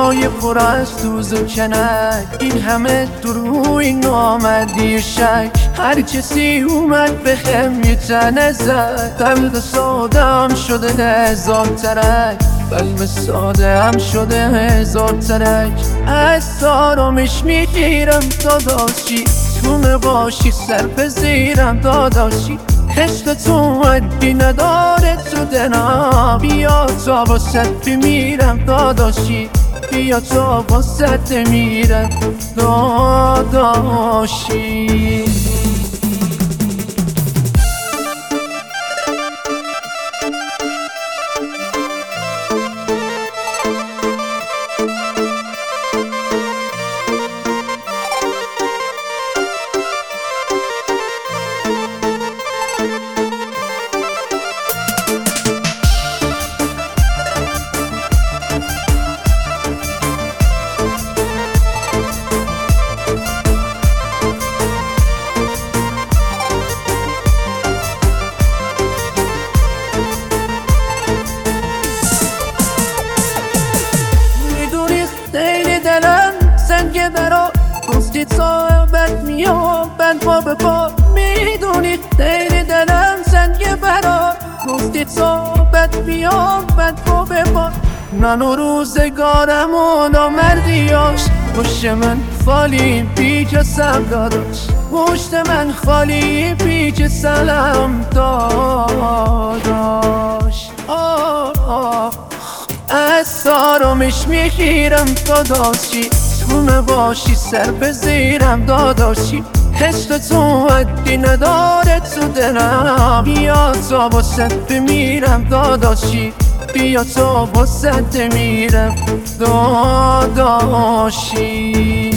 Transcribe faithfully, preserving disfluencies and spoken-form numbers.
دلهای پر از دوز و کنک، این همه دروی نامردی شک. هر کسی اومد به خم یه تنه زد، قلب ساده هم شده هزار ترک، قلب ساده هم شده هزار ترک. از آرامش میگیرم داداشی، تو نباشی سر پذیرم داداشی. عشق تو حدی نداره تو دلم، بیا تا واسط بمیرم داداشی، بیا تا واسط بمیرم داداشی. سنگ برا گفتی صاحبت میام بند پا به پا، میدونی خیلی دلم سنگ برا گفتی صاحبت میام بند پا به پا. من و روزگارم و نامردیاش، پشت من خالی پیچ سم داداش، پشت من خالی پیچ سلام داداش. آه آه از آرامش میگیرم داداشی، تو نباشی سر بزیرم داداشی. عشق تو حدی نداره تو دلم، بیا تا واسط بمیرم داداشی، بیا تا واسط بمیرم داداشی.